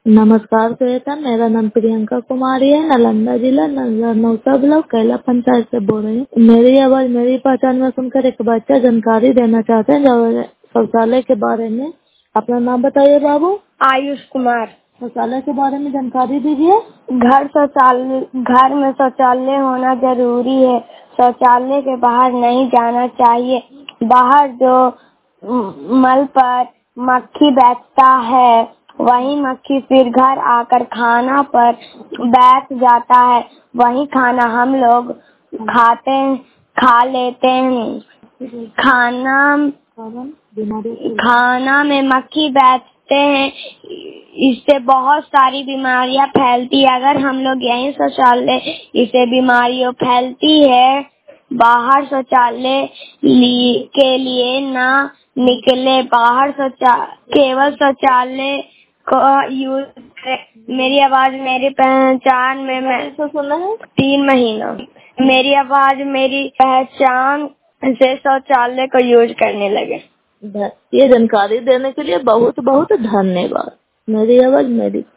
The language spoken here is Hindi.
नमस्कार श्वेता, मेरा नाम प्रियंका कुमारी है। नालंदा जिला नौसा ब्लॉक कैला पंचायत से बोल रही हूँ। मेरी आवाज मेरी पहचान में सुनकर एक बच्चा जानकारी देना चाहते हैं जो शौचालय के बारे में। अपना नाम बताइए बाबू। आयुष कुमार। शौचालय के बारे में जानकारी दीजिए। घर में शौचालय होना जरूरी है। शौचालय के बाहर नहीं जाना चाहिए। बाहर जो मल पर मक्खी बैठता है वही मक्खी फिर घर आकर खाना पर बैठ जाता है। वही खाना हम लोग खा लेते हैं। खाना में मक्खी बैठते हैं, इससे बहुत सारी बीमारियां फैलती है। अगर हम लोग यहीं शौचालय इससे बीमारियां फैलती है। बाहर शौचालय के लिए ना निकले। केवल शौचालय को यूज करें। मेरी आवाज मेरी पहचान में मैं 3 महीना मेरी आवाज मेरी पहचान से शौचालय को यूज करने लगे। ये जानकारी देने के लिए बहुत बहुत धन्यवाद। मेरी आवाज मेरी